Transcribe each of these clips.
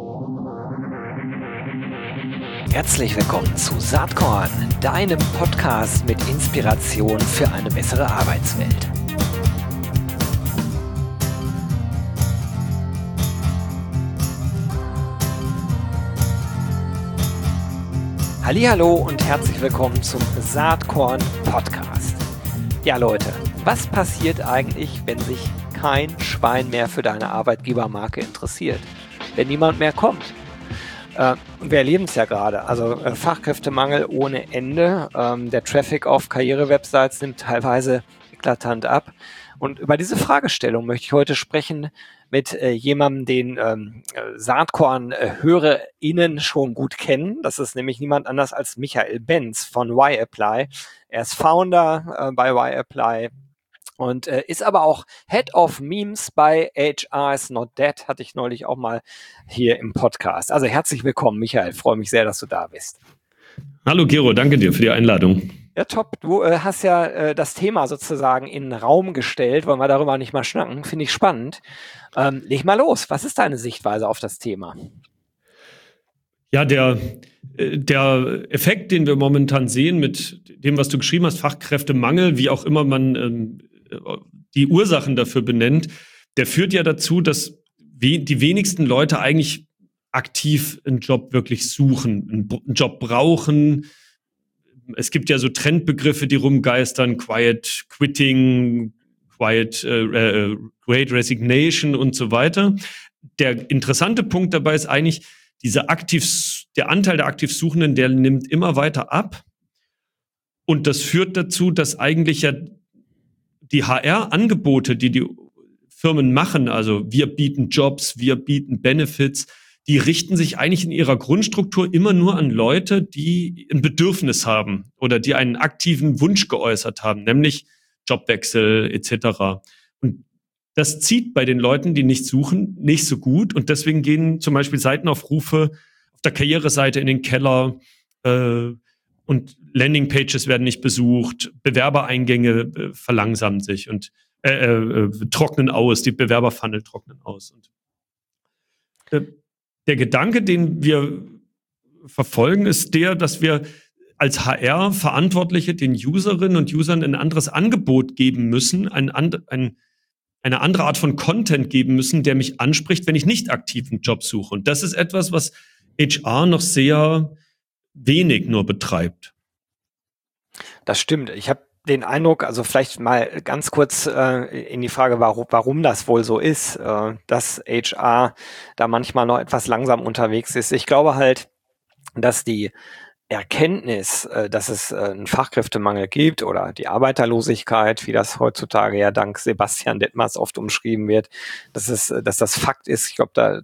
Herzlich willkommen zu Saatkorn, deinem Podcast mit Inspiration für eine bessere Arbeitswelt. Hallihallo und herzlich willkommen zum Saatkorn Podcast. Ja Leute, was passiert eigentlich, wenn sich kein Schwein mehr für deine Arbeitgebermarke interessiert? Wenn niemand mehr kommt? Wir erleben es ja gerade, also Fachkräftemangel ohne Ende. Der Traffic auf Karrierewebsites nimmt teilweise eklatant ab. Und über diese Fragestellung möchte ich heute sprechen mit jemandem, den Saatkorn-HörerInnen schon gut kennen. Das ist nämlich niemand anders als Michael Benz von Y-Apply. Er ist Founder bei Y-Apply. Und ist aber auch Head of Memes bei HR is Not Dead, hatte ich neulich auch mal hier im Podcast. Also herzlich willkommen, Michael. Freue mich sehr, dass du da bist. Hallo Gero, danke dir für die Einladung. Ja, top. Du hast ja das Thema sozusagen in den Raum gestellt. Wollen wir darüber nicht mal schnacken? Finde ich spannend. Leg mal los. Was ist deine Sichtweise auf das Thema? Ja, der Effekt, den wir momentan sehen mit dem, was du geschrieben hast, Fachkräftemangel, wie auch immer man die Ursachen dafür benennt, der führt ja dazu, dass die wenigsten Leute eigentlich aktiv einen Job wirklich suchen, einen Job brauchen. Es gibt ja so Trendbegriffe, die rumgeistern, Quiet Quitting, Great Resignation und so weiter. Der interessante Punkt dabei ist eigentlich, der Anteil der Aktivsuchenden, der nimmt immer weiter ab. Und das führt dazu, dass eigentlich ja die HR-Angebote, die Firmen machen, also wir bieten Jobs, wir bieten Benefits, die richten sich eigentlich in ihrer Grundstruktur immer nur an Leute, die ein Bedürfnis haben oder die einen aktiven Wunsch geäußert haben, nämlich Jobwechsel etc. Und das zieht bei den Leuten, die nicht suchen, nicht so gut. Und deswegen gehen zum Beispiel Seitenaufrufe auf der Karriereseite in den Keller und Landingpages werden nicht besucht, Bewerbereingänge verlangsamen sich und trocknen aus, die Bewerberfunnel trocknen aus. Und der Gedanke, den wir verfolgen, ist der, dass wir als HR-Verantwortliche den Userinnen und Usern ein anderes Angebot geben müssen, eine andere Art von Content geben müssen, der mich anspricht, wenn ich nicht aktiv einen Job suche. Und das ist etwas, was HR noch sehr wenig nur betreibt. Das stimmt. Ich habe den Eindruck, also vielleicht mal ganz kurz in die Frage, warum das wohl so ist, dass HR da manchmal noch etwas langsam unterwegs ist. Ich glaube halt, dass die Erkenntnis, dass es einen Fachkräftemangel gibt oder die Arbeiterlosigkeit, wie das heutzutage ja dank Sebastian Detmers oft umschrieben wird, dass das Fakt ist. Ich glaube,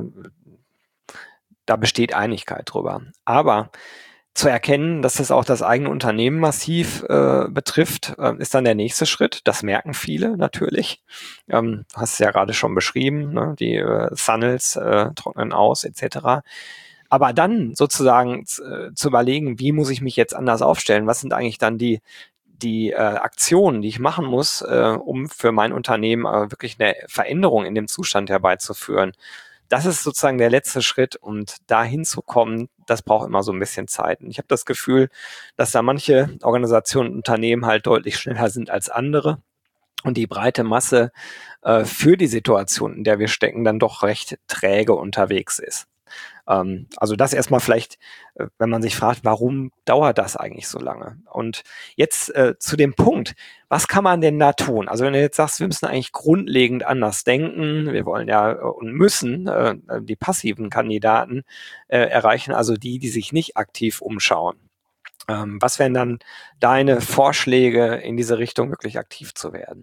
da besteht Einigkeit drüber. Aber zu erkennen, dass das auch das eigene Unternehmen massiv betrifft, ist dann der nächste Schritt. Das merken viele natürlich. Du hast es ja gerade schon beschrieben, ne? Die Funnels trocknen aus etc. Aber dann sozusagen zu überlegen, wie muss ich mich jetzt anders aufstellen? Was sind eigentlich dann die Aktionen, die ich machen muss, um für mein Unternehmen wirklich eine Veränderung in dem Zustand herbeizuführen? Das ist sozusagen der letzte Schritt und dahin zu kommen, das braucht immer so ein bisschen Zeit. Und ich habe das Gefühl, dass da manche Organisationen und Unternehmen halt deutlich schneller sind als andere und die breite Masse für die Situation, in der wir stecken, dann doch recht träge unterwegs ist. Also das erstmal vielleicht, wenn man sich fragt, warum dauert das eigentlich so lange? Und jetzt zu dem Punkt, was kann man denn da tun? Also wenn du jetzt sagst, wir müssen eigentlich grundlegend anders denken, wir wollen ja und müssen die passiven Kandidaten erreichen, also die sich nicht aktiv umschauen. Was wären dann deine Vorschläge, in diese Richtung wirklich aktiv zu werden?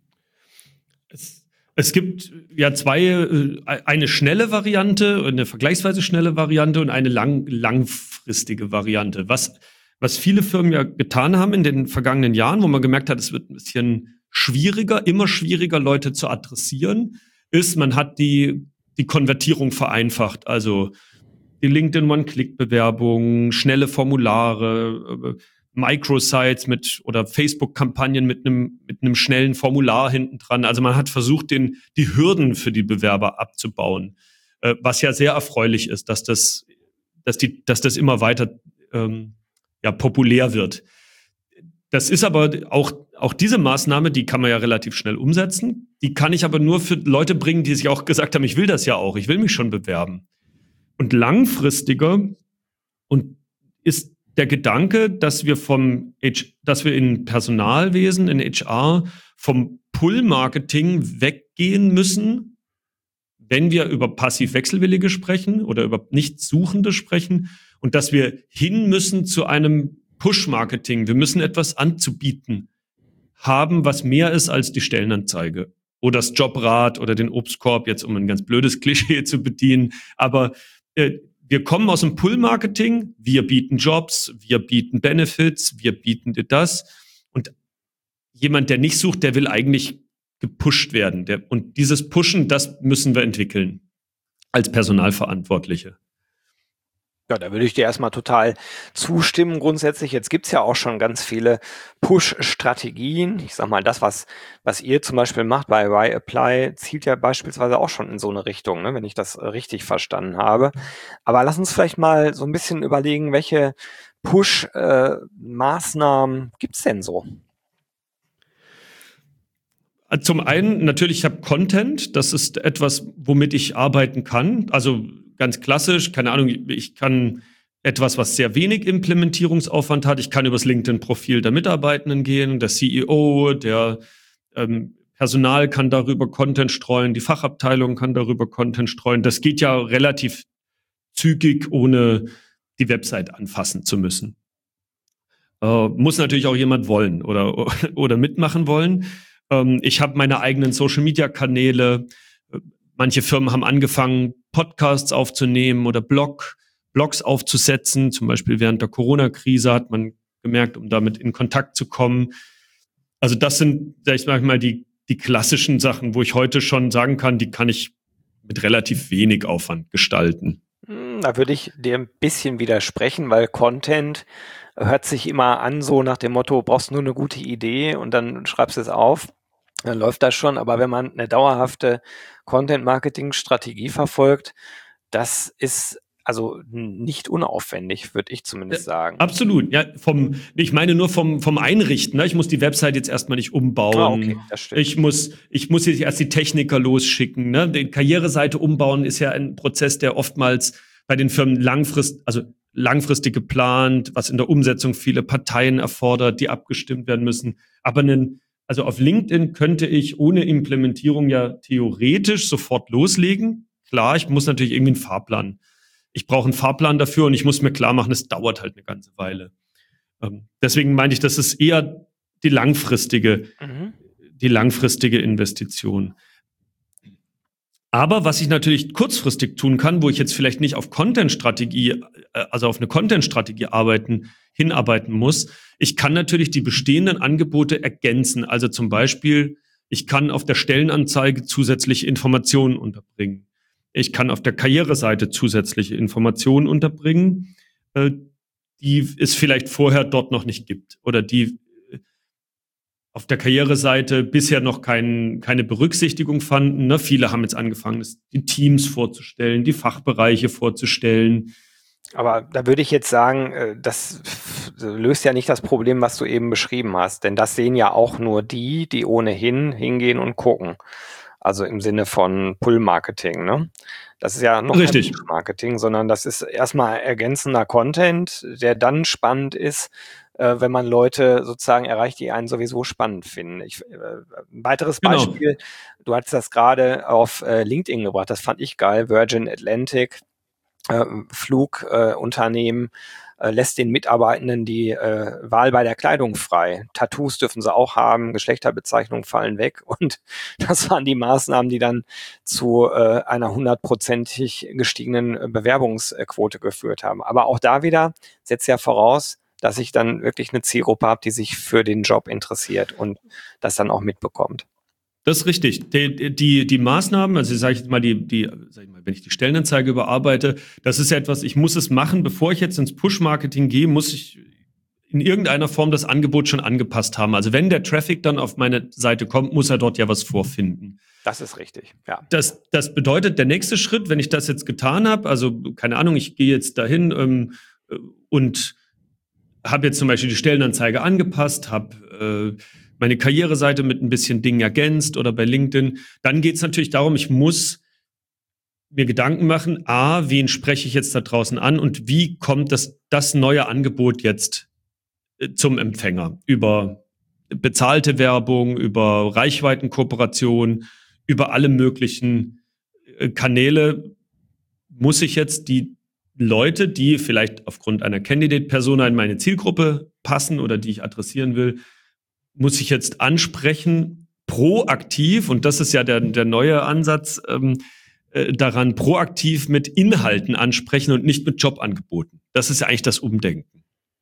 Es gibt ja eine schnelle Variante, eine vergleichsweise schnelle Variante und eine langfristige Variante. Was viele Firmen ja getan haben in den vergangenen Jahren, wo man gemerkt hat, es wird ein bisschen immer schwieriger, Leute zu adressieren, ist, man hat die Konvertierung vereinfacht. Also die LinkedIn One-Click-Bewerbung, schnelle Formulare, Microsites oder Facebook-Kampagnen mit einem schnellen Formular hinten dran. Also man hat versucht, die Hürden für die Bewerber abzubauen. was ja sehr erfreulich ist, dass das immer weiter populär wird. Das ist aber auch diese Maßnahme, die kann man ja relativ schnell umsetzen. Die kann ich aber nur für Leute bringen, die sich auch gesagt haben, ich will das ja auch, ich will mich schon bewerben. Und langfristiger ist der Gedanke, dass wir in Personalwesen, in HR, vom Pull-Marketing weggehen müssen, wenn wir über passiv-wechselwillige sprechen oder über Nichtsuchende sprechen, und dass wir hin müssen zu einem Push-Marketing. Wir müssen etwas anzubieten haben, was mehr ist als die Stellenanzeige oder das Jobrad oder den Obstkorb, jetzt um ein ganz blödes Klischee zu bedienen. Aber wir kommen aus dem Pull-Marketing, wir bieten Jobs, wir bieten Benefits, wir bieten dir das. Und jemand, der nicht sucht, der will eigentlich gepusht werden. Und dieses Pushen, das müssen wir entwickeln als Personalverantwortliche. Ja, da würde ich dir erstmal total zustimmen. Grundsätzlich, jetzt gibt's ja auch schon ganz viele Push-Strategien. Ich sag mal, das, was ihr zum Beispiel macht bei YApply, zielt ja beispielsweise auch schon in so eine Richtung, ne, wenn ich das richtig verstanden habe. Aber lass uns vielleicht mal so ein bisschen überlegen, welche Push-Maßnahmen gibt's denn so? Zum einen natürlich, ich habe Content. Das ist etwas, womit ich arbeiten kann. Also ganz klassisch, keine Ahnung, ich kann etwas, was sehr wenig Implementierungsaufwand hat. Ich kann übers LinkedIn-Profil der Mitarbeitenden gehen, der CEO, der Personal kann darüber Content streuen, die Fachabteilung kann darüber Content streuen. Das geht ja relativ zügig, ohne die Website anfassen zu müssen. Muss natürlich auch jemand wollen oder mitmachen wollen. Ich habe meine eigenen Social-Media-Kanäle. Manche Firmen haben angefangen, Podcasts aufzunehmen oder Blogs aufzusetzen. Zum Beispiel während der Corona-Krise hat man gemerkt, um damit in Kontakt zu kommen. Also das sind, sag ich mal, die klassischen Sachen, wo ich heute schon sagen kann, die kann ich mit relativ wenig Aufwand gestalten. Da würde ich dir ein bisschen widersprechen, weil Content hört sich immer an, so nach dem Motto, brauchst nur eine gute Idee und dann schreibst du es auf, dann läuft das schon. Aber wenn man eine dauerhafte Content-Marketing-Strategie verfolgt, das ist also nicht unaufwendig, würde ich zumindest sagen. Absolut, ja. Ich meine nur vom Einrichten. Ne? Ich muss die Website jetzt erstmal nicht umbauen. Okay, das stimmt. Ich muss jetzt erst die Techniker losschicken. Ne? Die Karriereseite umbauen ist ja ein Prozess, der oftmals bei den Firmen langfristig geplant, was in der Umsetzung viele Parteien erfordert, die abgestimmt werden müssen. Aber also auf LinkedIn könnte ich ohne Implementierung ja theoretisch sofort loslegen. Klar, ich muss natürlich irgendwie einen Fahrplan. Ich brauche einen Fahrplan dafür und ich muss mir klar machen, es dauert halt eine ganze Weile. Deswegen meine ich, das ist eher die langfristige Investition. Aber was ich natürlich kurzfristig tun kann, wo ich jetzt vielleicht nicht auf Content-Strategie, also auf eine Content-Strategie hinarbeiten muss, ich kann natürlich die bestehenden Angebote ergänzen. Also zum Beispiel, ich kann auf der Stellenanzeige zusätzliche Informationen unterbringen. Ich kann auf der Karriereseite zusätzliche Informationen unterbringen, die es vielleicht vorher dort noch nicht gibt oder die auf der Karriereseite bisher noch keine Berücksichtigung fanden. Ne? Viele haben jetzt angefangen, die Teams vorzustellen, die Fachbereiche vorzustellen. Aber da würde ich jetzt sagen, das löst ja nicht das Problem, was du eben beschrieben hast. Denn das sehen ja auch nur die ohnehin hingehen und gucken. Also im Sinne von Pull-Marketing, ne? Das ist ja noch kein Push-Marketing, sondern das ist erstmal ergänzender Content, der dann spannend ist, wenn man Leute sozusagen erreicht, die einen sowieso spannend finden. Ein weiteres Beispiel, du hattest das gerade auf LinkedIn gebracht, das fand ich geil, Virgin Atlantic, Flugunternehmen, lässt den Mitarbeitenden die Wahl bei der Kleidung frei. Tattoos dürfen sie auch haben, Geschlechterbezeichnungen fallen weg und das waren die Maßnahmen, die dann zu einer 100%ig gestiegenen Bewerbungsquote geführt haben. Aber auch da wieder setzt ja voraus, dass ich dann wirklich eine Zielgruppe habe, die sich für den Job interessiert und das dann auch mitbekommt. Das ist richtig. Die Maßnahmen, also sage ich mal, wenn ich die Stellenanzeige überarbeite, das ist ja etwas, ich muss es machen, bevor ich jetzt ins Push-Marketing gehe, muss ich in irgendeiner Form das Angebot schon angepasst haben. Also wenn der Traffic dann auf meine Seite kommt, muss er dort ja was vorfinden. Das ist richtig, ja. Das bedeutet, der nächste Schritt, wenn ich das jetzt getan habe, also keine Ahnung, ich gehe jetzt dahin und habe jetzt zum Beispiel die Stellenanzeige angepasst, habe meine Karriereseite mit ein bisschen Dingen ergänzt oder bei LinkedIn, dann geht es natürlich darum, ich muss mir Gedanken machen, wen spreche ich jetzt da draußen an und wie kommt das neue Angebot jetzt zum Empfänger? Über bezahlte Werbung, über Reichweitenkooperation, über alle möglichen Kanäle muss ich jetzt die Leute, die vielleicht aufgrund einer Candidate-Persona in meine Zielgruppe passen oder die ich adressieren will, muss ich jetzt ansprechen, proaktiv, und das ist ja der neue Ansatz, daran proaktiv mit Inhalten ansprechen und nicht mit Jobangeboten. Das ist ja eigentlich das Umdenken.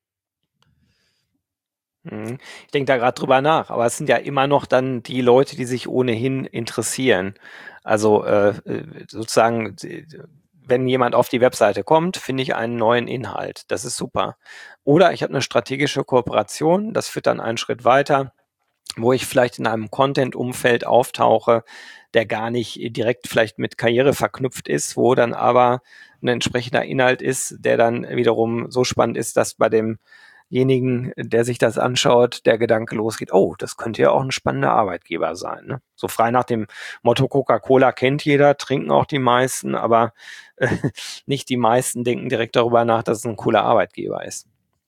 Ich denke da gerade drüber nach, aber es sind ja immer noch dann die Leute, die sich ohnehin interessieren. Also sozusagen, wenn jemand auf die Webseite kommt, finde ich einen neuen Inhalt. Das ist super. Oder ich habe eine strategische Kooperation, das führt dann einen Schritt weiter, wo ich vielleicht in einem Content-Umfeld auftauche, der gar nicht direkt vielleicht mit Karriere verknüpft ist, wo dann aber ein entsprechender Inhalt ist, der dann wiederum so spannend ist, dass bei demjenigen, der sich das anschaut, der Gedanke losgeht, oh, das könnte ja auch ein spannender Arbeitgeber sein. Ne? So frei nach dem Motto, Coca-Cola kennt jeder, trinken auch die meisten, aber nicht die meisten denken direkt darüber nach, dass es ein cooler Arbeitgeber ist.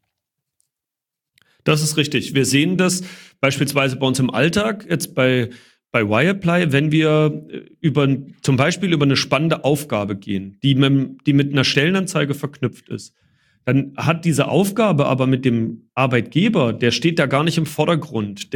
Das ist richtig. Wir sehen das beispielsweise bei uns im Alltag, jetzt bei Wireplay, wenn wir zum Beispiel über eine spannende Aufgabe gehen, die mit einer Stellenanzeige verknüpft ist. Dann hat diese Aufgabe aber mit dem Arbeitgeber, der steht da gar nicht im Vordergrund.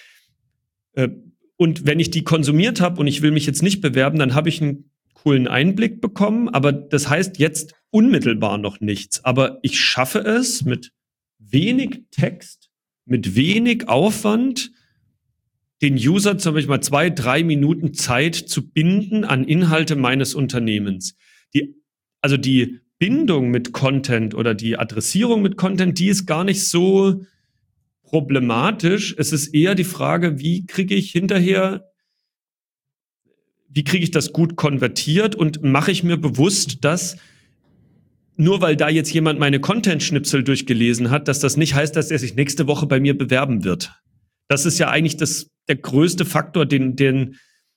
Und wenn ich die konsumiert habe und ich will mich jetzt nicht bewerben, dann habe ich einen coolen Einblick bekommen, aber das heißt jetzt unmittelbar noch nichts. Aber ich schaffe es mit wenig Text, mit wenig Aufwand, den User zum Beispiel mal 2-3 Minuten Zeit zu binden an Inhalte meines Unternehmens. Also die Bindung mit Content oder die Adressierung mit Content, die ist gar nicht so problematisch. Es ist eher die Frage, wie kriege ich das gut konvertiert und mache ich mir bewusst, dass nur weil da jetzt jemand meine Content-Schnipsel durchgelesen hat, dass das nicht heißt, dass er sich nächste Woche bei mir bewerben wird. Das ist ja eigentlich der größte Faktor, den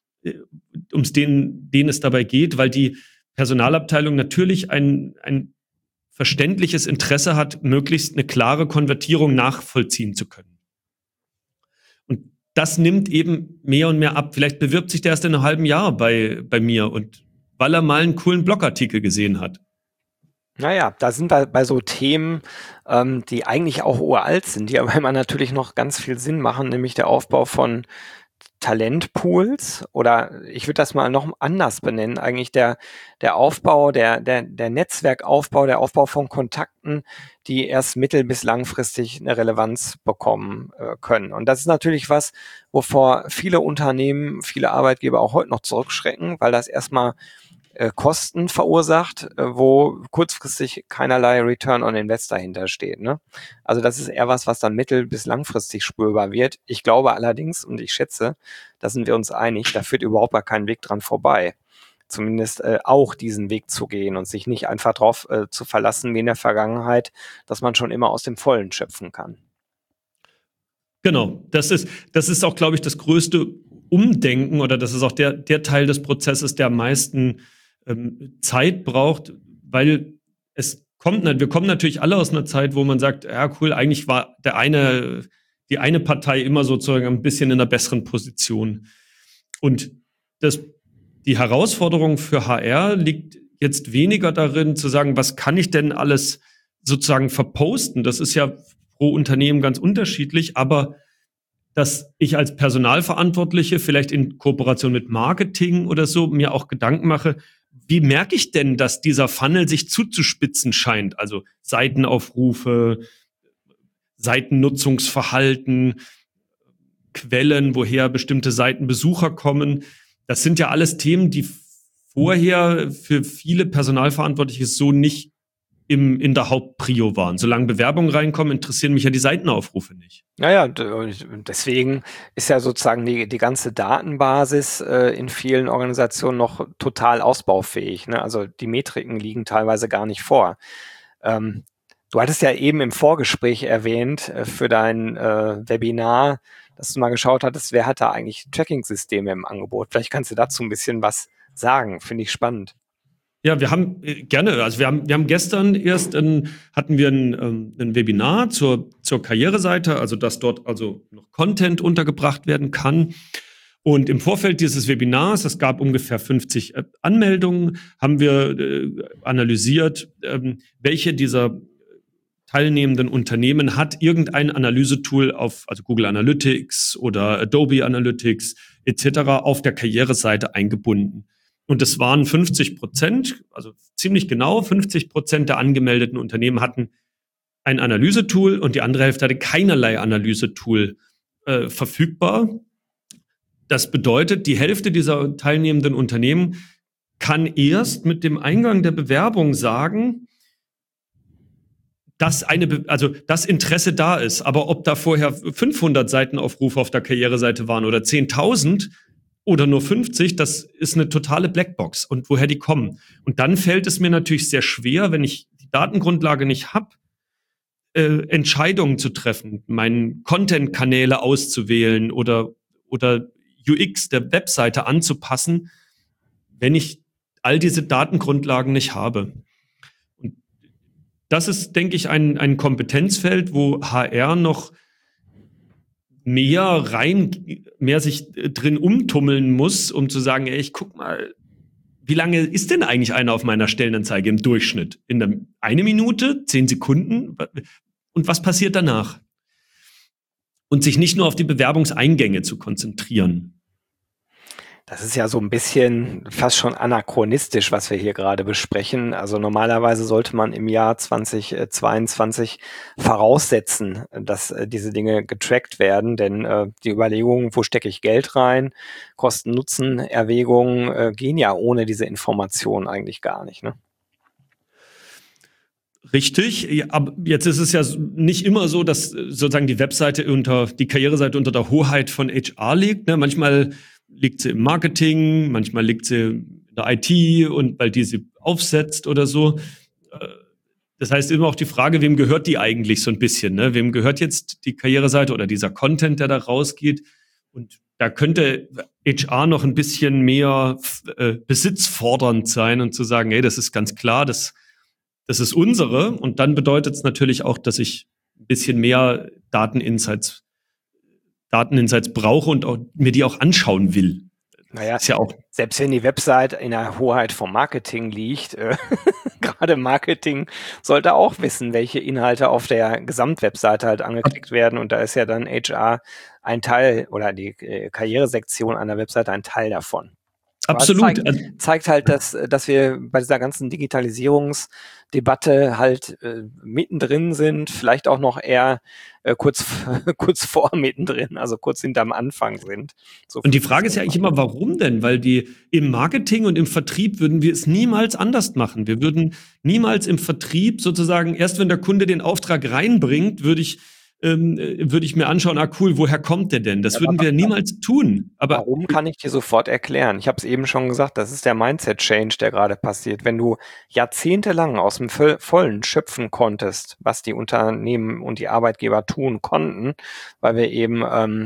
es dabei geht, weil die Personalabteilung natürlich ein verständliches Interesse hat, möglichst eine klare Konvertierung nachvollziehen zu können. Und das nimmt eben mehr und mehr ab. Vielleicht bewirbt sich der erst in einem halben Jahr bei mir und weil er mal einen coolen Blogartikel gesehen hat. Naja, da sind wir bei so Themen, die eigentlich auch uralt sind, die aber immer natürlich noch ganz viel Sinn machen, nämlich der Aufbau von Talentpools, oder ich würde das mal noch anders benennen, eigentlich der Aufbau, der Netzwerkaufbau, der Aufbau von Kontakten, die erst mittel- bis langfristig eine Relevanz bekommen können. Und das ist natürlich was, wovor viele Unternehmen, viele Arbeitgeber auch heute noch zurückschrecken, weil das erstmal Kosten verursacht, wo kurzfristig keinerlei Return on Invest dahinter steht. Ne? Also das ist eher was dann mittel- bis langfristig spürbar wird. Ich glaube allerdings, und ich schätze, da sind wir uns einig, da führt überhaupt gar kein Weg dran vorbei. Zumindest auch diesen Weg zu gehen und sich nicht einfach darauf zu verlassen wie in der Vergangenheit, dass man schon immer aus dem Vollen schöpfen kann. Genau, das ist auch, glaube ich, das größte Umdenken, oder das ist auch der Teil des Prozesses, der am meisten Zeit braucht, weil wir kommen natürlich alle aus einer Zeit, wo man sagt, ja cool, eigentlich war die eine Partei immer sozusagen ein bisschen in einer besseren Position. Und die Herausforderung für HR liegt jetzt weniger darin zu sagen, was kann ich denn alles sozusagen verposten? Das ist ja pro Unternehmen ganz unterschiedlich, aber dass ich als Personalverantwortliche vielleicht in Kooperation mit Marketing oder so mir auch Gedanken mache, wie merke ich denn, dass dieser Funnel sich zuzuspitzen scheint? Also Seitenaufrufe, Seitennutzungsverhalten, Quellen, woher bestimmte Seitenbesucher kommen. Das sind ja alles Themen, die vorher für viele Personalverantwortliche so nicht in der Hauptprio waren. Solange Bewerbungen reinkommen, interessieren mich ja die Seitenaufrufe nicht. Naja, deswegen ist ja sozusagen die ganze Datenbasis in vielen Organisationen noch total ausbaufähig. Ne? Also die Metriken liegen teilweise gar nicht vor. Du hattest ja eben im Vorgespräch erwähnt für dein Webinar, dass du mal geschaut hattest, wer hat da eigentlich Tracking-Systeme im Angebot. Vielleicht kannst du dazu ein bisschen was sagen. Finde ich spannend. Ja, wir haben gerne, also wir haben gestern erst hatten wir ein Webinar zur Karriereseite, also dass dort also noch Content untergebracht werden kann. Und im Vorfeld dieses Webinars, es gab ungefähr 50 Anmeldungen, haben wir analysiert, welche dieser teilnehmenden Unternehmen hat irgendein Analysetool also Google Analytics oder Adobe Analytics etc. auf der Karriereseite eingebunden. Und es waren 50%, also ziemlich genau 50% der angemeldeten Unternehmen hatten ein Analysetool und die andere Hälfte hatte keinerlei Analysetool verfügbar. Das bedeutet, die Hälfte dieser teilnehmenden Unternehmen kann erst mit dem Eingang der Bewerbung sagen, dass das Interesse da ist. Aber ob da vorher 500 Seitenaufrufe auf der Karriereseite waren oder 10.000 oder nur 50, das ist eine totale Blackbox. Und woher die kommen. Und dann fällt es mir natürlich sehr schwer, wenn ich die Datengrundlage nicht habe, Entscheidungen zu treffen, meinen Content-Kanäle auszuwählen oder UX der Webseite anzupassen, wenn ich all diese Datengrundlagen nicht habe. Und das ist, denke ich, ein Kompetenzfeld, wo HR noch mehr sich drin umtummeln muss, um zu sagen, ey, ich guck mal, wie lange ist denn eigentlich einer auf meiner Stellenanzeige im Durchschnitt? Eine Minute, 10 Sekunden? Und was passiert danach? Und sich nicht nur auf die Bewerbungseingänge zu konzentrieren. Das ist ja so ein bisschen fast schon anachronistisch, was wir hier gerade besprechen. Also normalerweise sollte man im Jahr 2022 voraussetzen, dass diese Dinge getrackt werden, denn die Überlegungen, wo stecke ich Geld rein, Kosten-Nutzen-Erwägungen gehen ja ohne diese Information eigentlich gar nicht, ne? Richtig, ja, aber jetzt ist es ja nicht immer so, dass sozusagen die Karriereseite unter der Hoheit von HR liegt. Ne? Manchmal liegt sie im Marketing, manchmal liegt sie in der IT und weil die sie aufsetzt oder so. Das heißt immer auch die Frage, wem gehört die eigentlich so ein bisschen? Ne? Wem gehört jetzt die Karriereseite oder dieser Content, der da rausgeht? Und da könnte HR noch ein bisschen mehr besitzfordernd sein und zu sagen, hey, das ist ganz klar, das ist unsere. Und dann bedeutet es natürlich auch, dass ich ein bisschen mehr Dateninsights brauche und auch, mir die auch anschauen will. Naja, ist ja auch, selbst wenn die Website in der Hoheit vom Marketing liegt, gerade Marketing sollte auch wissen, welche Inhalte auf der Gesamtwebseite halt angeklickt werden. Und da ist ja dann HR ein Teil oder die Karrieresektion einer Webseite ein Teil davon. Absolut. Zeigt halt, dass wir bei dieser ganzen Digitalisierungsdebatte halt mittendrin sind, vielleicht auch noch eher kurz vor mittendrin, also kurz hinterm Anfang sind. So, und die Frage ist ja eigentlich immer, warum denn? Weil im Marketing und im Vertrieb würden wir es niemals anders machen. Wir würden niemals im Vertrieb sozusagen, erst wenn der Kunde den Auftrag reinbringt, würde ich mir anschauen, cool, woher kommt der denn? Das würden wir niemals tun. Aber warum, kann ich dir sofort erklären. Ich habe es eben schon gesagt, das ist der Mindset-Change, der gerade passiert. Wenn du jahrzehntelang aus dem Vollen schöpfen konntest, was die Unternehmen und die Arbeitgeber tun konnten, weil wir eben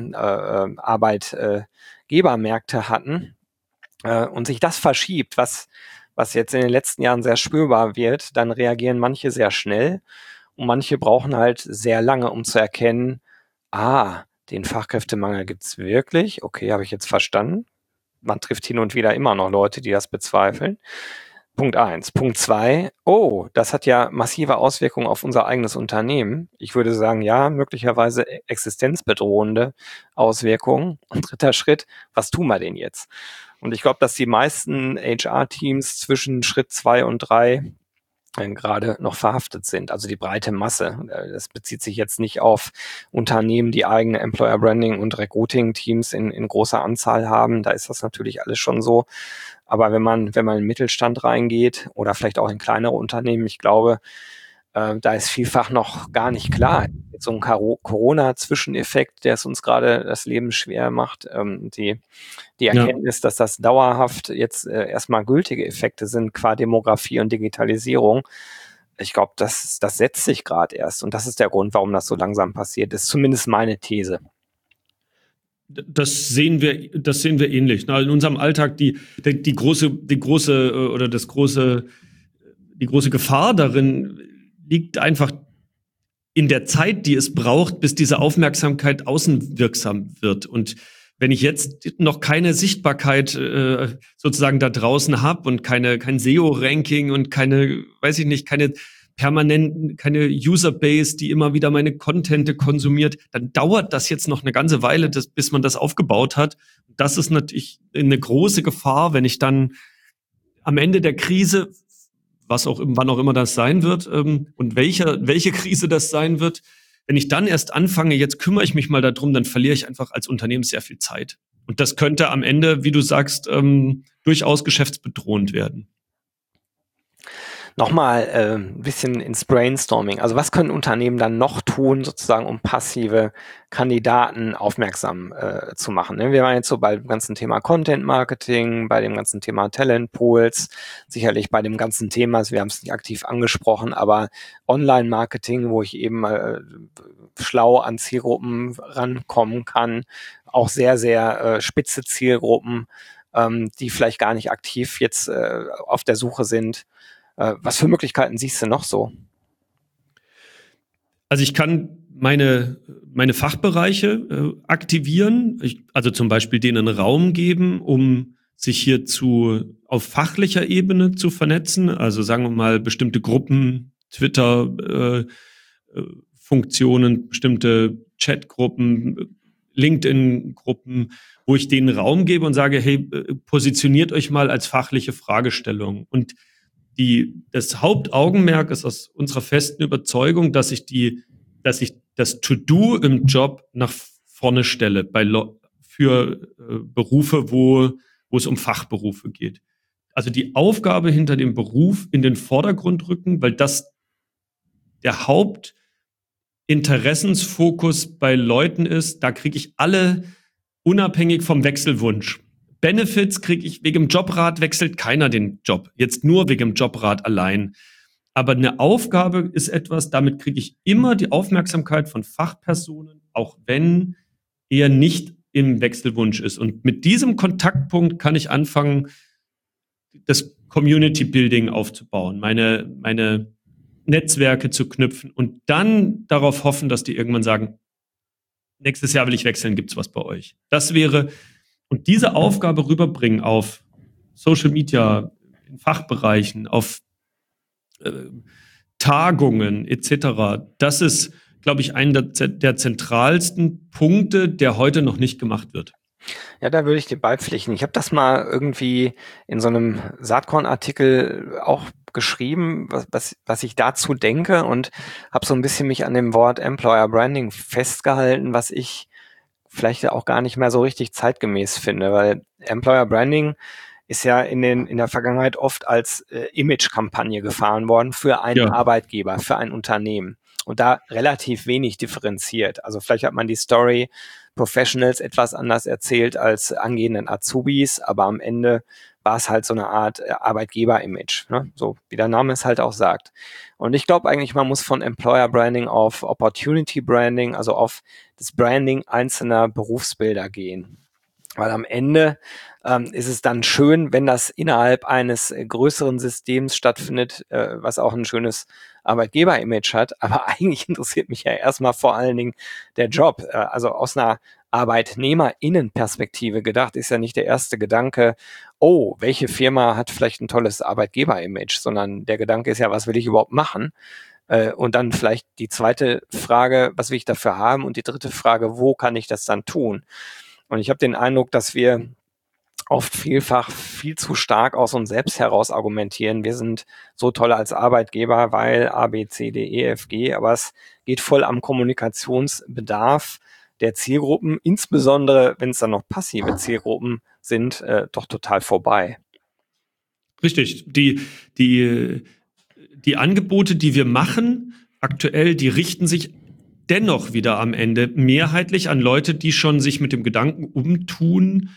Arbeitgebermärkte hatten und sich das verschiebt, was jetzt in den letzten Jahren sehr spürbar wird, dann reagieren manche sehr schnell. Und manche brauchen halt sehr lange, um zu erkennen, den Fachkräftemangel gibt's wirklich. Okay, habe ich jetzt verstanden. Man trifft hin und wieder immer noch Leute, die das bezweifeln. Punkt 1. Punkt 2, das hat ja massive Auswirkungen auf unser eigenes Unternehmen. Ich würde sagen, ja, möglicherweise existenzbedrohende Auswirkungen. Und 3. Schritt, was tun wir denn jetzt? Und ich glaube, dass die meisten HR-Teams zwischen Schritt 2 und 3 gerade noch verhaftet sind, also die breite Masse. Das bezieht sich jetzt nicht auf Unternehmen, die eigene Employer Branding und Recruiting-Teams in großer Anzahl haben. Da ist das natürlich alles schon so. Aber wenn man in den Mittelstand reingeht oder vielleicht auch in kleinere Unternehmen, ich glaube, da ist vielfach noch gar nicht klar. So ein Corona-Zwischeneffekt, der es uns gerade das Leben schwer macht, die Erkenntnis, dass das dauerhaft jetzt erstmal gültige Effekte sind, qua Demografie und Digitalisierung. Ich glaube, das setzt sich gerade erst. Und das ist der Grund, warum das so langsam passiert ist. Zumindest meine These. Das sehen wir ähnlich. In unserem Alltag die große Gefahr darin liegt einfach in der Zeit, die es braucht, bis diese Aufmerksamkeit außenwirksam wird. Und wenn ich jetzt noch keine Sichtbarkeit sozusagen da draußen habe und kein SEO-Ranking und keine User-Base, die immer wieder meine Contente konsumiert, dann dauert das jetzt noch eine ganze Weile, bis man das aufgebaut hat. Das ist natürlich eine große Gefahr, wenn ich dann am Ende der Krise, wann auch immer das sein wird, und welche Krise das sein wird, wenn ich dann erst anfange, jetzt kümmere ich mich mal darum, dann verliere ich einfach als Unternehmen sehr viel Zeit. Und das könnte am Ende, wie du sagst, durchaus geschäftsbedrohend werden. Nochmal ein bisschen ins Brainstorming. Also was können Unternehmen dann noch tun, sozusagen, um passive Kandidaten aufmerksam zu machen? Wir waren jetzt so bei dem ganzen Thema Content Marketing, bei dem ganzen Thema Talent Pools, sicherlich bei dem ganzen Thema, wir haben es nicht aktiv angesprochen, aber Online Marketing, wo ich eben schlau an Zielgruppen rankommen kann, auch sehr, sehr spitze Zielgruppen, die vielleicht gar nicht aktiv jetzt auf der Suche sind. Was für Möglichkeiten siehst du noch so? Also ich kann meine Fachbereiche aktivieren, also zum Beispiel denen Raum geben, um sich hierzu auf fachlicher Ebene zu vernetzen. Also sagen wir mal bestimmte Gruppen, Twitter-Funktionen, bestimmte Chatgruppen, LinkedIn-Gruppen, wo ich denen Raum gebe und sage, hey, positioniert euch mal als fachliche Fragestellung. Und das Hauptaugenmerk ist aus unserer festen Überzeugung, dass ich das To-Do im Job nach vorne stelle für Berufe, wo es um Fachberufe geht. Also die Aufgabe hinter dem Beruf in den Vordergrund rücken, weil das der Hauptinteressensfokus bei Leuten ist. Da kriege ich alle unabhängig vom Wechselwunsch. Benefits kriege ich, wegen dem Jobrat wechselt keiner den Job. Jetzt nur wegen dem Jobrat allein. Aber eine Aufgabe ist etwas, damit kriege ich immer die Aufmerksamkeit von Fachpersonen, auch wenn er nicht im Wechselwunsch ist. Und mit diesem Kontaktpunkt kann ich anfangen, das Community Building aufzubauen, meine Netzwerke zu knüpfen und dann darauf hoffen, dass die irgendwann sagen, nächstes Jahr will ich wechseln, gibt's was bei euch? Das wäre, und diese Aufgabe rüberbringen auf Social Media, in Fachbereichen, auf Tagungen etc., das ist, glaube ich, einer der zentralsten Punkte, der heute noch nicht gemacht wird. Ja, da würde ich dir beipflichten. Ich habe das mal irgendwie in so einem Saatkorn-Artikel auch geschrieben, was ich dazu denke, und habe so ein bisschen mich an dem Wort Employer Branding festgehalten, was ich vielleicht auch gar nicht mehr so richtig zeitgemäß finde, weil Employer Branding ist ja in der Vergangenheit oft als Image-Kampagne gefahren worden für einen Arbeitgeber, für ein Unternehmen. Und da relativ wenig differenziert. Also vielleicht hat man die Story Professionals etwas anders erzählt als angehenden Azubis, aber am Ende war es halt so eine Art Arbeitgeber-Image, ne? So wie der Name es halt auch sagt. Und ich glaube eigentlich, man muss von Employer Branding auf Opportunity Branding, also auf das Branding einzelner Berufsbilder gehen. Weil am Ende ist es dann schön, wenn das innerhalb eines größeren Systems stattfindet, was auch ein schönes Arbeitgeber-Image hat. Aber eigentlich interessiert mich ja erstmal vor allen Dingen der Job. Also aus einer ArbeitnehmerInnen-Perspektive gedacht ist ja nicht der erste Gedanke, oh, welche Firma hat vielleicht ein tolles Arbeitgeber-Image, sondern der Gedanke ist ja, was will ich überhaupt machen? Und dann vielleicht die zweite Frage, was will ich dafür haben? Und die dritte Frage, wo kann ich das dann tun? Und ich habe den Eindruck, dass wir oft vielfach viel zu stark aus uns selbst heraus argumentieren. Wir sind so toll als Arbeitgeber, weil A, B, C, D, E, F, G, aber es geht voll am Kommunikationsbedarf der Zielgruppen, insbesondere wenn es dann noch passive Zielgruppen sind, doch total vorbei. Richtig. Die Angebote, die wir machen, aktuell, die richten sich dennoch wieder am Ende mehrheitlich an Leute, die schon sich mit dem Gedanken umtun,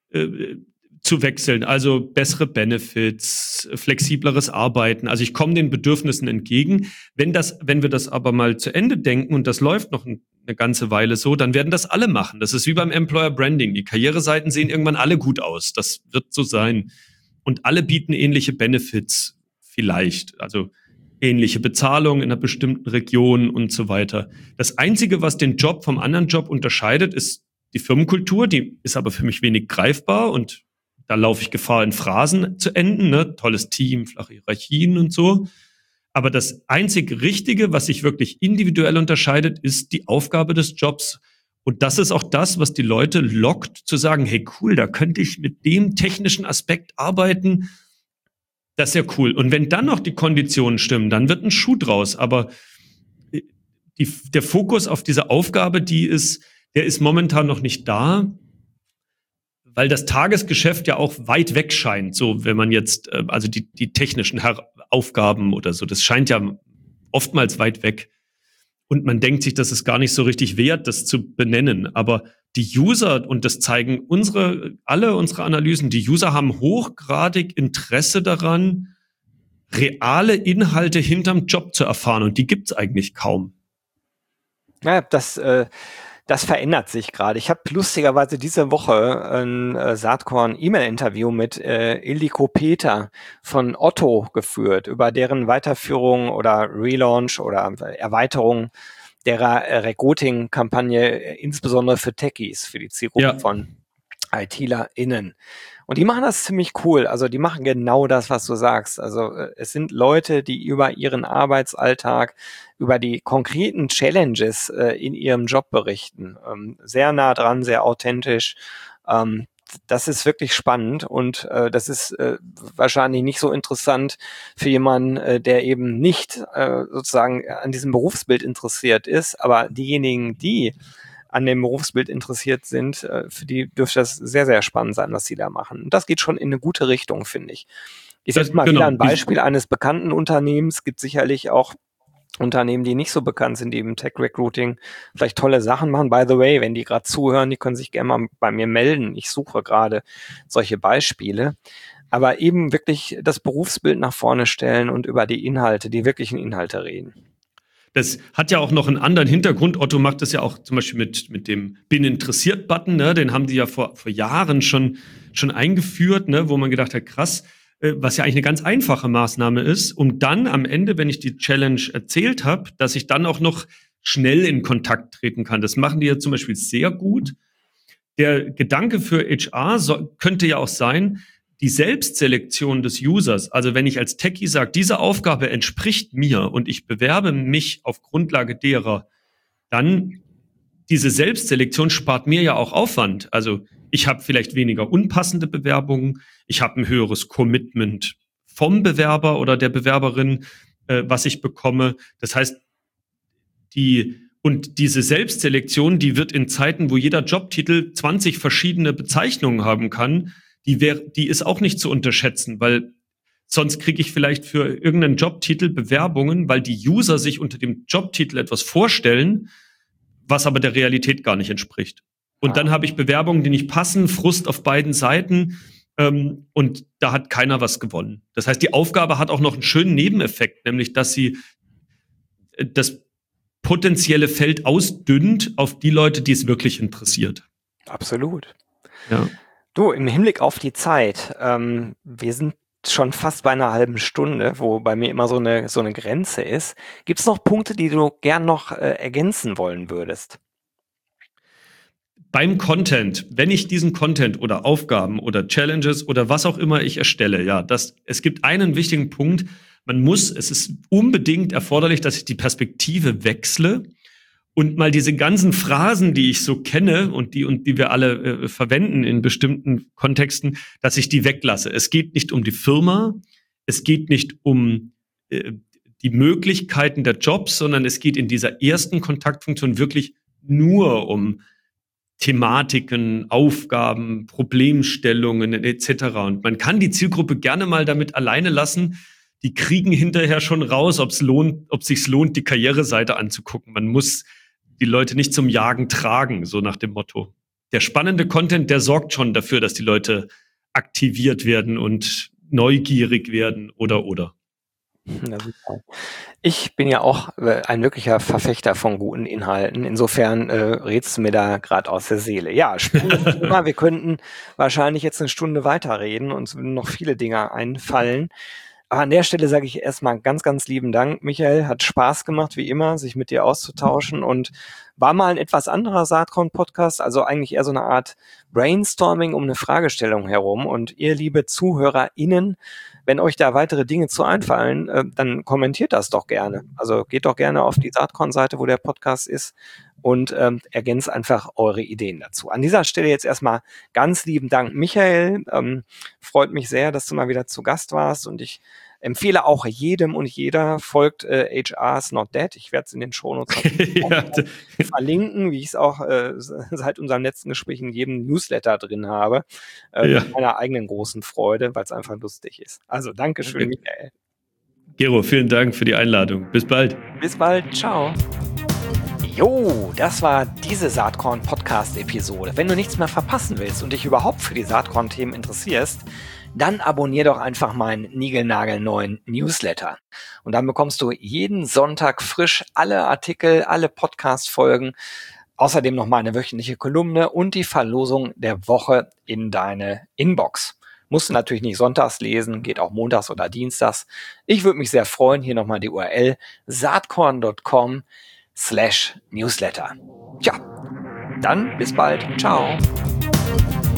zu wechseln. Also bessere Benefits, flexibleres Arbeiten. Also ich komme den Bedürfnissen entgegen. Wenn wir das aber mal zu Ende denken und das läuft noch eine ganze Weile so, dann werden das alle machen. Das ist wie beim Employer Branding. Die Karriereseiten sehen irgendwann alle gut aus. Das wird so sein. Und alle bieten ähnliche Benefits vielleicht. Also ähnliche Bezahlung in einer bestimmten Region und so weiter. Das Einzige, was den Job vom anderen Job unterscheidet, ist die Firmenkultur. Die ist aber für mich wenig greifbar und da laufe ich Gefahr, in Phrasen zu enden. Ne? Tolles Team, flache Hierarchien und so. Aber das einzig Richtige, was sich wirklich individuell unterscheidet, ist die Aufgabe des Jobs. Und das ist auch das, was die Leute lockt, zu sagen, hey cool, da könnte ich mit dem technischen Aspekt arbeiten. Das ist ja cool. Und wenn dann noch die Konditionen stimmen, dann wird ein Schuh draus. Aber der Fokus auf diese Aufgabe, der ist momentan noch nicht da, weil das Tagesgeschäft ja auch weit weg scheint. So, wenn man jetzt, also die technischen Aufgaben oder so, das scheint ja oftmals weit weg. Und man denkt sich, das ist gar nicht so richtig wert, das zu benennen. Aber die User, und das zeigen alle unsere Analysen, die User haben hochgradig Interesse daran, reale Inhalte hinterm Job zu erfahren. Und die gibt's eigentlich kaum. Ja, das verändert sich gerade. Ich habe lustigerweise diese Woche ein Saatkorn-E-Mail-Interview mit Ildiko Peter von Otto geführt, über deren Weiterführung oder Relaunch oder Erweiterung der Recruiting-Kampagne, insbesondere für Techies, für die Zielgruppe von ITlerInnen. Und die machen das ziemlich cool. Also die machen genau das, was du sagst. Also es sind Leute, die über ihren Arbeitsalltag, über die konkreten Challenges in ihrem Job berichten. Sehr nah dran, sehr authentisch. Das ist wirklich spannend und das ist wahrscheinlich nicht so interessant für jemanden, der eben nicht sozusagen an diesem Berufsbild interessiert ist. Aber diejenigen, die an dem Berufsbild interessiert sind, für die dürfte das sehr, sehr spannend sein, was sie da machen. Und das geht schon in eine gute Richtung, finde ich. Ich setze mal wieder ein Beispiel eines bekannten Unternehmens. Es gibt sicherlich auch Unternehmen, die nicht so bekannt sind, die im Tech-Recruiting vielleicht tolle Sachen machen. By the way, wenn die gerade zuhören, die können sich gerne mal bei mir melden. Ich suche gerade solche Beispiele. Aber eben wirklich das Berufsbild nach vorne stellen und über die Inhalte, die wirklichen Inhalte reden. Das hat ja auch noch einen anderen Hintergrund. Otto macht das ja auch zum Beispiel mit dem Bin interessiert-Button, ne? Den haben die ja vor Jahren schon eingeführt, ne? Wo man gedacht hat, krass, was ja eigentlich eine ganz einfache Maßnahme ist, um dann am Ende, wenn ich die Challenge erzählt habe, dass ich dann auch noch schnell in Kontakt treten kann. Das machen die ja zum Beispiel sehr gut. Der Gedanke für HR könnte ja auch sein, die Selbstselektion des Users, also wenn ich als Techie sage, diese Aufgabe entspricht mir und ich bewerbe mich auf Grundlage derer, dann diese Selbstselektion spart mir ja auch Aufwand. Also ich habe vielleicht weniger unpassende Bewerbungen, ich habe ein höheres Commitment vom Bewerber oder der Bewerberin, was ich bekomme. Das heißt, diese Selbstselektion, die wird in Zeiten, wo jeder Jobtitel 20 verschiedene Bezeichnungen haben kann, die ist auch nicht zu unterschätzen, weil sonst kriege ich vielleicht für irgendeinen Jobtitel Bewerbungen, weil die User sich unter dem Jobtitel etwas vorstellen, was aber der Realität gar nicht entspricht. Und dann habe ich Bewerbungen, die nicht passen, Frust auf beiden Seiten und da hat keiner was gewonnen. Das heißt, die Aufgabe hat auch noch einen schönen Nebeneffekt, nämlich dass sie das potenzielle Feld ausdünnt auf die Leute, die es wirklich interessiert. Absolut. Ja. Du, im Hinblick auf die Zeit, wir sind schon fast bei einer halben Stunde, wo bei mir immer so eine Grenze ist. Gibt es noch Punkte, die du gern noch ergänzen wollen würdest? Beim Content, wenn ich diesen Content oder Aufgaben oder Challenges oder was auch immer ich erstelle, ja, es gibt einen wichtigen Punkt, es ist unbedingt erforderlich, dass ich die Perspektive wechsle und mal diese ganzen Phrasen, die ich so kenne und die wir alle verwenden in bestimmten Kontexten, dass ich die weglasse. Es geht nicht um die Firma, es geht nicht um die Möglichkeiten der Jobs, sondern es geht in dieser ersten Kontaktfunktion wirklich nur um Thematiken, Aufgaben, Problemstellungen etc. Und man kann die Zielgruppe gerne mal damit alleine lassen. Die kriegen hinterher schon raus, ob es sich lohnt, die Karriereseite anzugucken. Man muss die Leute nicht zum Jagen tragen, so nach dem Motto. Der spannende Content, der sorgt schon dafür, dass die Leute aktiviert werden und neugierig werden oder. Ja, super. Ich bin ja auch ein wirklicher Verfechter von guten Inhalten. Insofern redst du mir da gerade aus der Seele. Ja, spannendes Thema. Wir könnten wahrscheinlich jetzt eine Stunde weiterreden und es würden noch viele Dinge einfallen. Aber an der Stelle sage ich erstmal ganz, ganz lieben Dank, Michael. Hat Spaß gemacht, wie immer, sich mit dir auszutauschen und war mal ein etwas anderer Saatkorn-Podcast, also eigentlich eher so eine Art Brainstorming um eine Fragestellung herum. Und ihr, liebe ZuhörerInnen, wenn euch da weitere Dinge zu einfallen, dann kommentiert das doch gerne. Also geht doch gerne auf die Saatkorn-Seite, wo der Podcast ist, und ergänzt einfach eure Ideen dazu. An dieser Stelle jetzt erstmal ganz lieben Dank, Michael. Freut mich sehr, dass du mal wieder zu Gast warst, und ich empfehle auch jedem und jeder, folgt HR's Not Dead. Ich werde es in den Shownotes verlinken, wie ich es auch seit unserem letzten Gespräch in jedem Newsletter drin habe. Mit meiner eigenen großen Freude, weil es einfach lustig ist. Also Dankeschön, Michael. Gero, vielen Dank für die Einladung. Bis bald. Bis bald. Ciao. Jo, das war diese Saatkorn-Podcast-Episode. Wenn du nichts mehr verpassen willst und dich überhaupt für die Saatkorn-Themen interessierst, dann abonnier doch einfach meinen niegelnagelneuen Newsletter. Und dann bekommst du jeden Sonntag frisch alle Artikel, alle Podcast-Folgen, außerdem noch meine wöchentliche Kolumne und die Verlosung der Woche in deine Inbox. Musst du natürlich nicht sonntags lesen, geht auch montags oder dienstags. Ich würde mich sehr freuen. Hier nochmal die URL saatkorn.com/Newsletter. Tja, dann bis bald. Ciao.